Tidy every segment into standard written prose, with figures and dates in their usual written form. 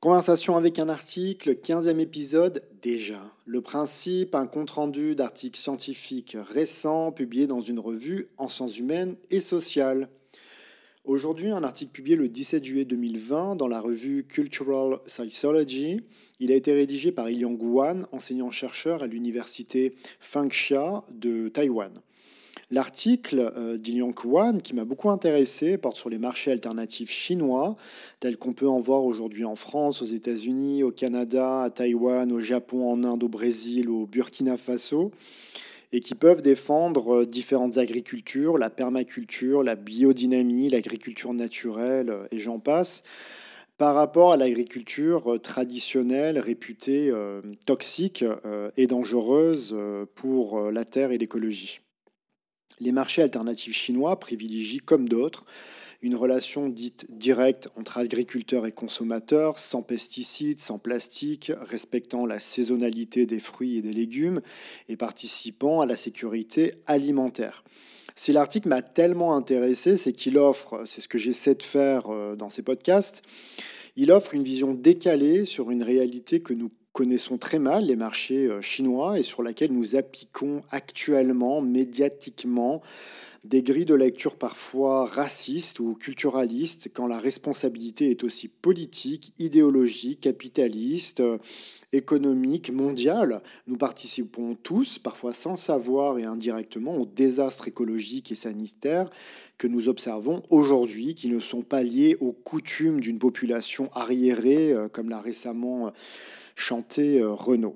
Conversation avec un article, 15e épisode déjà. Le principe, un compte-rendu d'articles scientifiques récents publiés dans une revue en sciences humaines et sociales. Aujourd'hui, un article publié le 17 juillet 2020 dans la revue Cultural Psychology. Il a été rédigé par Yang Wan, enseignant-chercheur à l'université Fengsha de Taïwan. L'article d'Ilian Wan, qui m'a beaucoup intéressé, porte sur les marchés alternatifs chinois, tels qu'on peut en voir aujourd'hui en France, aux États-Unis, au Canada, à Taïwan, au Japon, en Inde, au Brésil, au Burkina Faso, et qui peuvent défendre différentes agricultures, la permaculture, la biodynamie, l'agriculture naturelle, et j'en passe, par rapport à l'agriculture traditionnelle, réputée toxique et dangereuse pour la terre et l'écologie. Les marchés alternatifs chinois privilégient, comme d'autres, une relation dite directe entre agriculteurs et consommateurs, sans pesticides, sans plastique, respectant la saisonnalité des fruits et des légumes et participant à la sécurité alimentaire. Si l'article m'a tellement intéressé, c'est qu'il offre, c'est ce que j'essaie de faire dans ces podcasts, il offre une vision décalée sur une réalité que nous connaissons très mal, les marchés chinois, et sur laquelle nous appliquons actuellement, médiatiquement, des grilles de lecture parfois racistes ou culturalistes, quand la responsabilité est aussi politique, idéologique, capitaliste, économique, mondiale. Nous participons tous, parfois sans le savoir et indirectement, au désastre écologique et sanitaire que nous observons aujourd'hui, qui ne sont pas liés aux coutumes d'une population arriérée, comme l'a récemment chanté Renaud.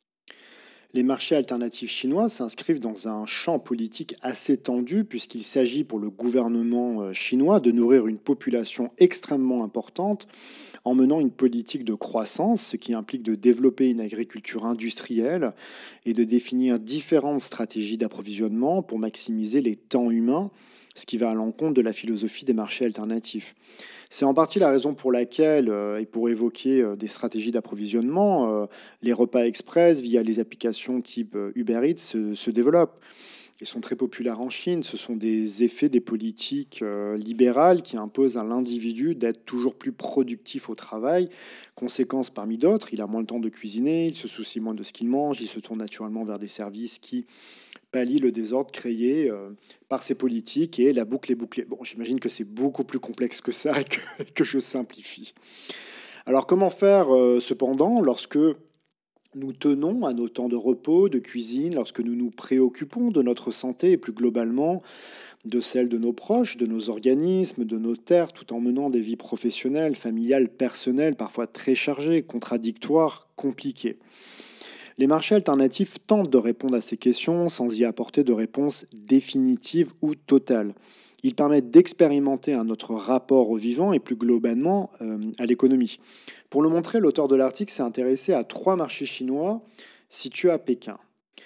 Les marchés alternatifs chinois s'inscrivent dans un champ politique assez tendu puisqu'il s'agit pour le gouvernement chinois de nourrir une population extrêmement importante en menant une politique de croissance, ce qui implique de développer une agriculture industrielle et de définir différentes stratégies d'approvisionnement pour maximiser les temps humains, ce qui va à l'encontre de la philosophie des marchés alternatifs. C'est en partie la raison pour laquelle, et pour évoquer des stratégies d'approvisionnement, les repas express via les applications type Uber Eats se développent. Ils sont très populaires en Chine. Ce sont des effets des politiques libérales qui imposent à l'individu d'être toujours plus productif au travail. Conséquence parmi d'autres, il a moins le temps de cuisiner, il se soucie moins de ce qu'il mange, il se tourne naturellement vers des services qui pallient le désordre créé par ces politiques et la boucle est bouclée. Bon, j'imagine que c'est beaucoup plus complexe que ça et que je simplifie. Alors comment faire cependant lorsque nous tenons à nos temps de repos, de cuisine, lorsque nous nous préoccupons de notre santé et plus globalement de celle de nos proches, de nos organismes, de nos terres, tout en menant des vies professionnelles, familiales, personnelles, parfois très chargées, contradictoires, compliquées. Les marchés alternatifs tentent de répondre à ces questions sans y apporter de réponse définitive ou totale. Ils permettent d'expérimenter un autre rapport au vivant et plus globalement à l'économie. Pour le montrer, l'auteur de l'article s'est intéressé à 3 marchés chinois situés à Pékin.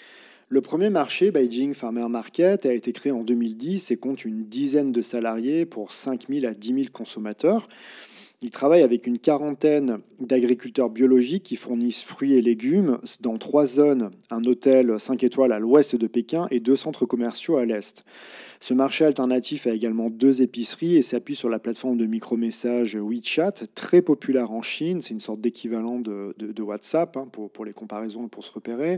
Le premier marché, Beijing Farmer Market, a été créé en 2010 et compte une dizaine de salariés pour 5 000 à 10 000 consommateurs. Il travaille avec une quarantaine d'agriculteurs biologiques qui fournissent fruits et légumes dans 3 zones, un hôtel 5 étoiles à l'ouest de Pékin et 2 centres commerciaux à l'est. Ce marché alternatif a également 2 épiceries et s'appuie sur la plateforme de micro-messages WeChat, très populaire en Chine. C'est une sorte d'équivalent de WhatsApp pour les comparaisons et pour se repérer.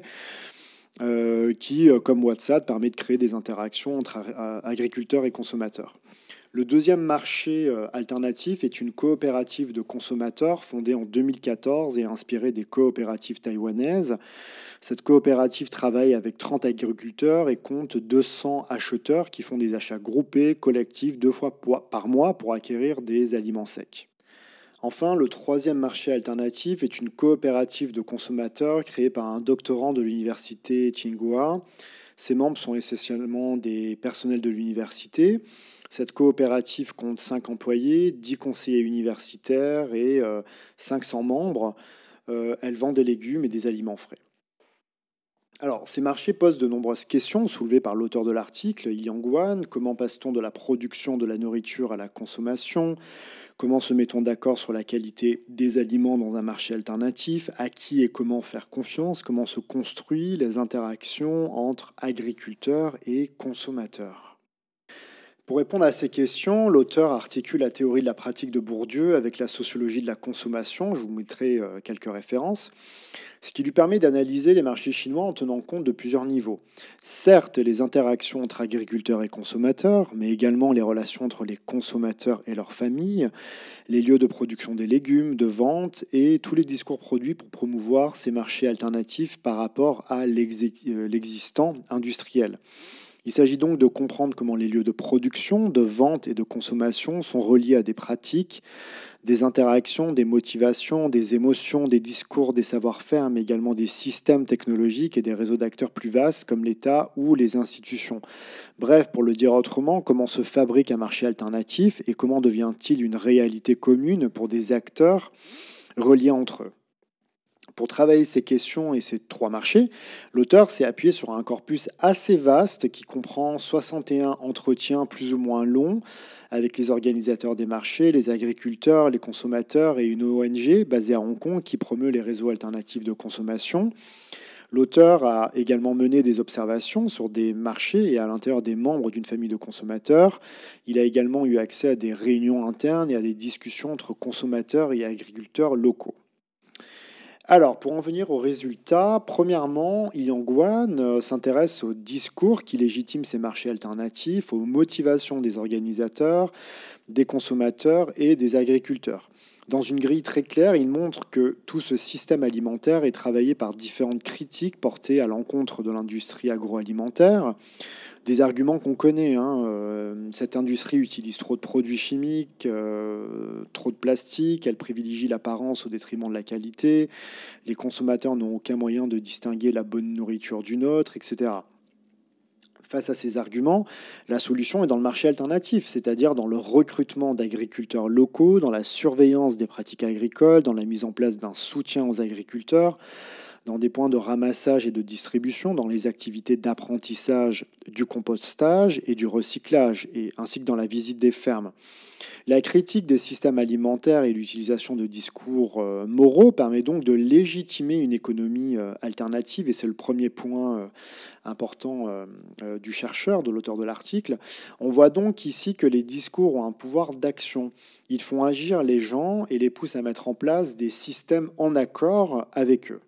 Qui, comme WhatsApp, permet de créer des interactions entre agriculteurs et consommateurs. Le deuxième marché alternatif est une coopérative de consommateurs fondée en 2014 et inspirée des coopératives taïwanaises. Cette coopérative travaille avec 30 agriculteurs et compte 200 acheteurs qui font des achats groupés, collectifs, 2 fois par mois pour acquérir des aliments secs. Enfin, le troisième marché alternatif est une coopérative de consommateurs créée par un doctorant de l'université Tsinghua. Ses membres sont essentiellement des personnels de l'université. Cette coopérative compte 5 employés, 10 conseillers universitaires et 500 membres. Elle vend des légumes et des aliments frais. Alors, ces marchés posent de nombreuses questions soulevées par l'auteur de l'article, Yang Wan. Comment passe-t-on de la production de la nourriture à la consommation ? Comment se met-on d'accord sur la qualité des aliments dans un marché alternatif? À qui et comment faire confiance? Comment se construisent les interactions entre agriculteurs et consommateurs? Pour répondre à ces questions, l'auteur articule la théorie de la pratique de Bourdieu avec la sociologie de la consommation. Je vous mettrai quelques références, ce qui lui permet d'analyser les marchés chinois en tenant compte de plusieurs niveaux. Certes, les interactions entre agriculteurs et consommateurs, mais également les relations entre les consommateurs et leurs familles, les lieux de production des légumes, de vente et tous les discours produits pour promouvoir ces marchés alternatifs par rapport à l'existant industriel. Il s'agit donc de comprendre comment les lieux de production, de vente et de consommation sont reliés à des pratiques, des interactions, des motivations, des émotions, des discours, des savoir-faire, mais également des systèmes technologiques et des réseaux d'acteurs plus vastes comme l'État ou les institutions. Bref, pour le dire autrement, comment se fabrique un marché alternatif et comment devient-il une réalité commune pour des acteurs reliés entre eux. Pour travailler ces questions et ces trois marchés, l'auteur s'est appuyé sur un corpus assez vaste qui comprend 61 entretiens plus ou moins longs avec les organisateurs des marchés, les agriculteurs, les consommateurs et une ONG basée à Hong Kong qui promeut les réseaux alternatifs de consommation. L'auteur a également mené des observations sur des marchés et à l'intérieur des membres d'une famille de consommateurs. Il a également eu accès à des réunions internes et à des discussions entre consommateurs et agriculteurs locaux. Alors, pour en venir aux résultats, premièrement, Yang Guan s'intéresse au discours qui légitime ces marchés alternatifs, aux motivations des organisateurs, des consommateurs et des agriculteurs. Dans une grille très claire, il montre que tout ce système alimentaire est travaillé par différentes critiques portées à l'encontre de l'industrie agroalimentaire. Des arguments qu'on connaît, hein. Cette industrie utilise trop de produits chimiques, trop de plastique, elle privilégie l'apparence au détriment de la qualité, les consommateurs n'ont aucun moyen de distinguer la bonne nourriture d'une autre, etc. Face à ces arguments, la solution est dans le marché alternatif, c'est-à-dire dans le recrutement d'agriculteurs locaux, dans la surveillance des pratiques agricoles, dans la mise en place d'un soutien aux agriculteurs, dans des points de ramassage et de distribution, dans les activités d'apprentissage, du compostage et du recyclage, ainsi que dans la visite des fermes. La critique des systèmes alimentaires et l'utilisation de discours moraux permet donc de légitimer une économie alternative, et c'est le premier point important du chercheur, de l'auteur de l'article. On voit donc ici que les discours ont un pouvoir d'action. Ils font agir les gens et les poussent à mettre en place des systèmes en accord avec eux.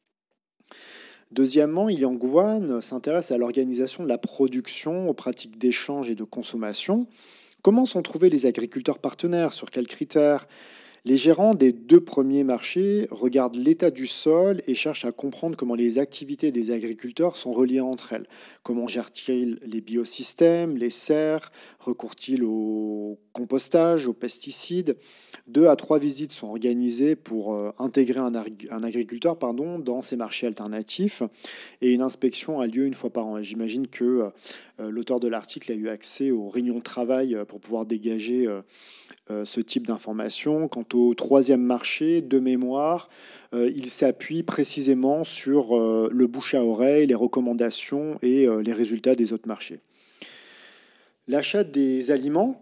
Deuxièmement, Yang Guan s'intéresse à l'organisation de la production, aux pratiques d'échange et de consommation. Comment sont trouvés les agriculteurs partenaires? Sur quels critères? Les gérants des deux premiers marchés regardent l'état du sol et cherchent à comprendre comment les activités des agriculteurs sont reliées entre elles. Comment gèrent-ils les biosystèmes, les serres? Recourent-ils au compostage, aux pesticides? 2 à 3 visites sont organisées pour intégrer un agriculteur dans ces marchés alternatifs, et une inspection a lieu une fois par an. Et j'imagine que l'auteur de l'article a eu accès aux réunions de travail pour pouvoir dégager ce type d'informations. Quant au troisième marché, de mémoire, il s'appuie précisément sur le bouche à oreille, les recommandations et les résultats des autres marchés. L'achat des aliments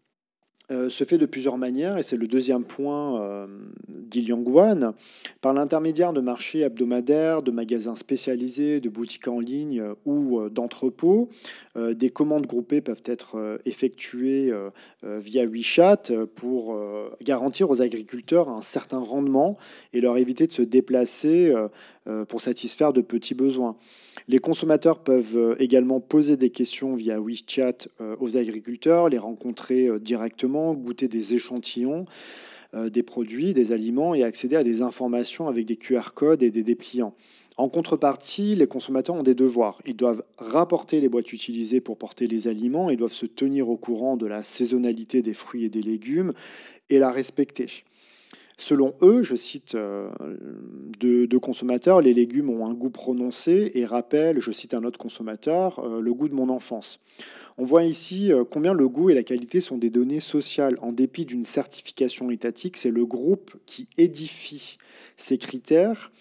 se fait de plusieurs manières, et c'est le deuxième point d'Iliang Guan, par l'intermédiaire de marchés hebdomadaires, de magasins spécialisés, de boutiques en ligne ou d'entrepôts. Des commandes groupées peuvent être effectuées via WeChat pour garantir aux agriculteurs un certain rendement et leur éviter de se déplacer pour satisfaire de petits besoins. Les consommateurs peuvent également poser des questions via WeChat aux agriculteurs, les rencontrer directement, goûter des échantillons des produits, des aliments et accéder à des informations avec des QR codes et des dépliants. En contrepartie, les consommateurs ont des devoirs. Ils doivent rapporter les boîtes utilisées pour porter les aliments, ils doivent se tenir au courant de la saisonnalité des fruits et des légumes et la respecter. Selon eux, je cite deux consommateurs, les légumes ont un goût prononcé et rappellent, je cite un autre consommateur, le goût de mon enfance. On voit ici combien le goût et la qualité sont des données sociales. En dépit d'une certification étatique, c'est le groupe qui édifie ces critères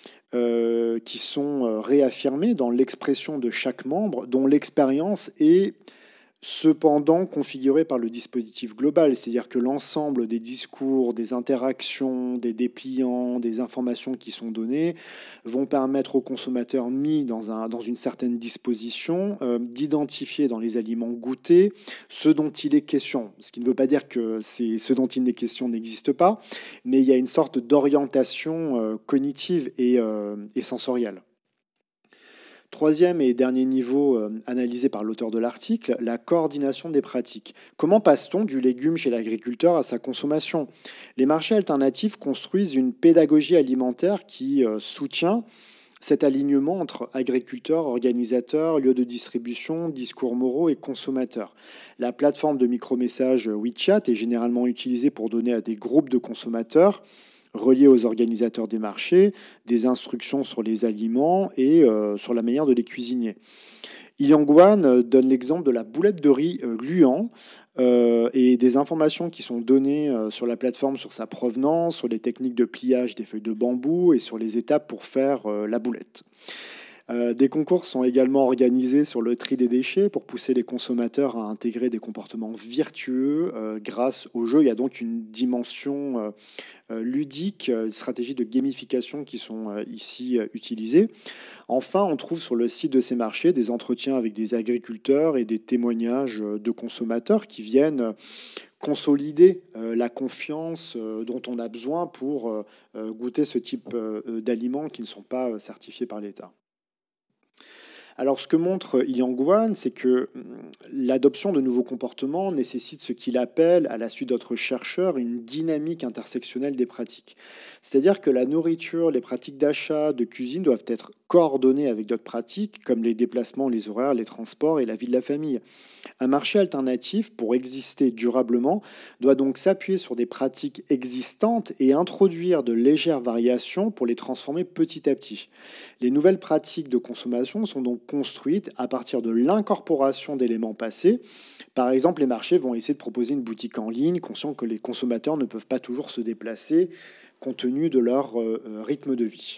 qui sont réaffirmés dans l'expression de chaque membre, dont l'expérience est cependant configuré par le dispositif global, c'est-à-dire que l'ensemble des discours, des interactions, des dépliants, des informations qui sont données vont permettre au consommateur mis dans une certaine disposition d'identifier dans les aliments goûtés ce dont il est question. Ce qui ne veut pas dire que ce dont il est question n'existe pas, mais il y a une sorte d'orientation cognitive et sensorielle. Troisième et dernier niveau analysé par l'auteur de l'article, la coordination des pratiques. Comment passe-t-on du légume chez l'agriculteur à sa consommation? Les marchés alternatifs construisent une pédagogie alimentaire qui soutient cet alignement entre agriculteurs, organisateurs, lieux de distribution, discours moraux et consommateurs. La plateforme de micro-messages WeChat est généralement utilisée pour donner à des groupes de consommateurs reliés aux organisateurs des marchés, des instructions sur les aliments et sur la manière de les cuisiner. Yangwan donne l'exemple de la boulette de riz gluant et des informations qui sont données sur la plateforme sur sa provenance, sur les techniques de pliage des feuilles de bambou et sur les étapes pour faire la boulette. Des concours sont également organisés sur le tri des déchets pour pousser les consommateurs à intégrer des comportements vertueux grâce au jeu. Il y a donc une dimension ludique, une stratégie de gamification qui sont ici utilisées. Enfin, on trouve sur le site de ces marchés des entretiens avec des agriculteurs et des témoignages de consommateurs qui viennent consolider la confiance dont on a besoin pour goûter ce type d'aliments qui ne sont pas certifiés par l'État. Alors, ce que montre Yangwan, c'est que l'adoption de nouveaux comportements nécessite ce qu'il appelle, à la suite d'autres chercheurs, une dynamique intersectionnelle des pratiques. C'est-à-dire que la nourriture, les pratiques d'achat, de cuisine doivent être coordonnées avec d'autres pratiques, comme les déplacements, les horaires, les transports et la vie de la famille. Un marché alternatif, pour exister durablement, doit donc s'appuyer sur des pratiques existantes et introduire de légères variations pour les transformer petit à petit. Les nouvelles pratiques de consommation sont donc construites à partir de l'incorporation d'éléments passés. Par exemple, les marchés vont essayer de proposer une boutique en ligne, conscients que les consommateurs ne peuvent pas toujours se déplacer compte tenu de leur rythme de vie.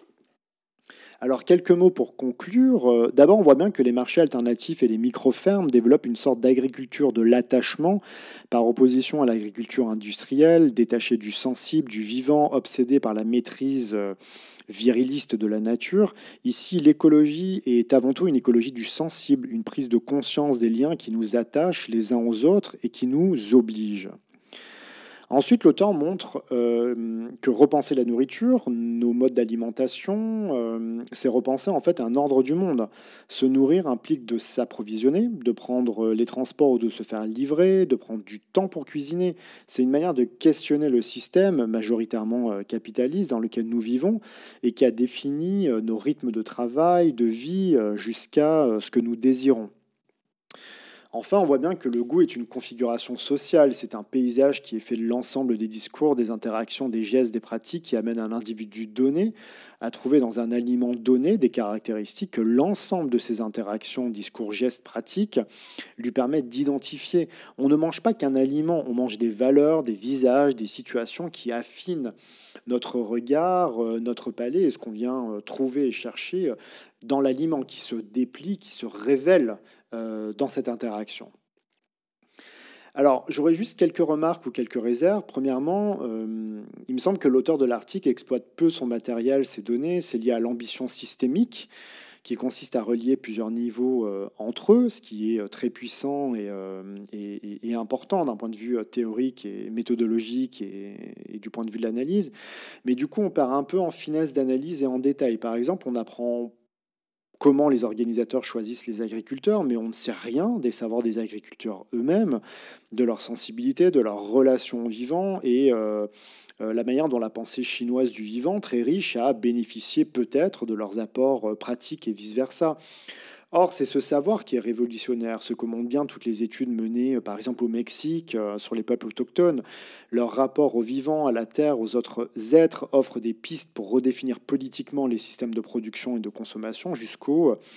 Alors, quelques mots pour conclure. D'abord, on voit bien que les marchés alternatifs et les micro-fermes développent une sorte d'agriculture de l'attachement par opposition à l'agriculture industrielle, détachée du sensible, du vivant, obsédée par la maîtrise viriliste de la nature. Ici, l'écologie est avant tout une écologie du sensible, une prise de conscience des liens qui nous attachent les uns aux autres et qui nous obligent. Ensuite, l'auteur montre que repenser la nourriture, nos modes d'alimentation, c'est repenser en fait un ordre du monde. Se nourrir implique de s'approvisionner, de prendre les transports ou de se faire livrer, de prendre du temps pour cuisiner. C'est une manière de questionner le système majoritairement capitaliste dans lequel nous vivons et qui a défini nos rythmes de travail, de vie, jusqu'à ce que nous désirons. Enfin, on voit bien que le goût est une configuration sociale, c'est un paysage qui est fait de l'ensemble des discours, des interactions, des gestes, des pratiques qui amènent un individu donné à trouver dans un aliment donné des caractéristiques que l'ensemble de ces interactions, discours, gestes, pratiques lui permettent d'identifier. On ne mange pas qu'un aliment, on mange des valeurs, des visages, des situations qui affinent notre regard, notre palais et ce qu'on vient trouver et chercher dans l'aliment qui se déplie, qui se révèle dans cette interaction. Alors, j'aurais juste quelques remarques ou quelques réserves. Premièrement, il me semble que l'auteur de l'article exploite peu son matériel, ses données. C'est lié à l'ambition systémique qui consiste à relier plusieurs niveaux entre eux, ce qui est très puissant et important d'un point de vue théorique et méthodologique et du point de vue de l'analyse. Mais du coup, on perd un peu en finesse d'analyse et en détail. Par exemple, on apprend comment les organisateurs choisissent les agriculteurs, mais on ne sait rien des savoirs des agriculteurs eux-mêmes, de leur sensibilité, de leur relation au vivant et la manière dont la pensée chinoise du vivant, très riche, a bénéficié peut-être de leurs apports pratiques et vice-versa. Or, c'est ce savoir qui est révolutionnaire, ce que montrent bien toutes les études menées, par exemple au Mexique, sur les peuples autochtones. Leur rapport au vivant, à la terre, aux autres êtres offre des pistes pour redéfinir politiquement les systèmes de production et de consommation jusqu'au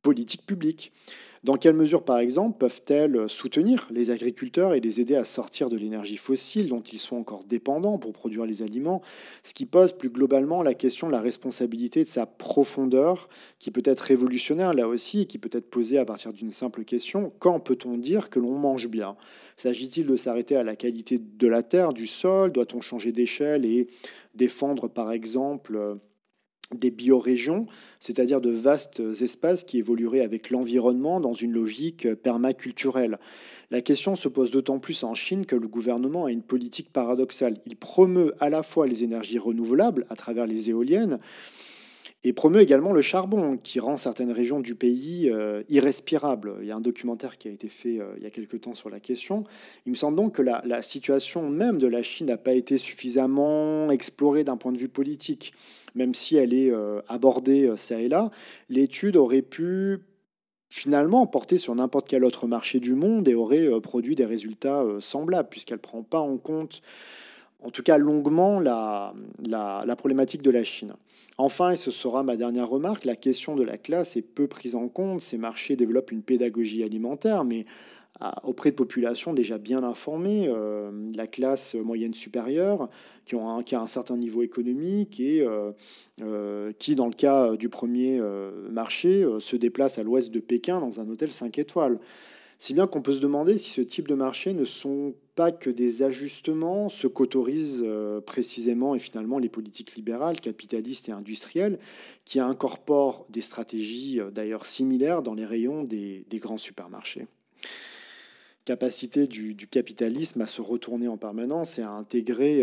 politique publique. Dans quelle mesure, par exemple, peuvent-elles soutenir les agriculteurs et les aider à sortir de l'énergie fossile dont ils sont encore dépendants pour produire les aliments, ce qui pose plus globalement la question de la responsabilité de sa profondeur, qui peut être révolutionnaire là aussi, et qui peut être posée à partir d'une simple question: quand peut-on dire que l'on mange bien? S'agit-il de s'arrêter à la qualité de la terre, du sol? Doit-on changer d'échelle et défendre, par exemple, des biorégions, c'est-à-dire de vastes espaces qui évolueraient avec l'environnement dans une logique permaculturelle. La question se pose d'autant plus en Chine que le gouvernement a une politique paradoxale. Il promeut à la fois les énergies renouvelables à travers les éoliennes et promeut également le charbon qui rend certaines régions du pays irrespirables. Il y a un documentaire qui a été fait il y a quelque temps sur la question. Il me semble donc que la situation même de la Chine n'a pas été suffisamment explorée d'un point de vue politique, même si elle est abordée ça et là. L'étude aurait pu finalement porter sur n'importe quel autre marché du monde et aurait produit des résultats semblables, puisqu'elle ne prend pas en compte, en tout cas longuement, la problématique de la Chine. Enfin, et ce sera ma dernière remarque, la question de la classe est peu prise en compte. Ces marchés développent une pédagogie alimentaire, mais auprès de populations déjà bien informées, la classe moyenne supérieure, qui a un certain niveau économique et qui, dans le cas du premier marché, se déplace à l'ouest de Pékin dans un hôtel 5 étoiles. Si bien qu'on peut se demander si ce type de marché ne sont pas que des ajustements, ce qu'autorisent précisément et finalement les politiques libérales, capitalistes et industrielles, qui incorporent des stratégies d'ailleurs similaires dans les rayons des grands supermarchés. Capacité du capitalisme à se retourner en permanence et à intégrer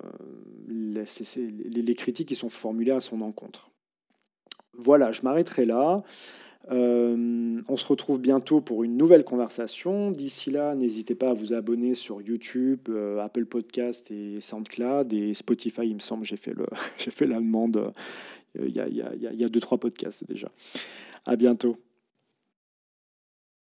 les critiques qui sont formulées à son encontre. Voilà, je m'arrêterai là. On se retrouve bientôt pour une nouvelle conversation. D'ici là, n'hésitez pas à vous abonner sur YouTube, Apple Podcast et SoundCloud et Spotify. Il me semble, j'ai fait la demande il y a 2-3 podcasts déjà. À bientôt.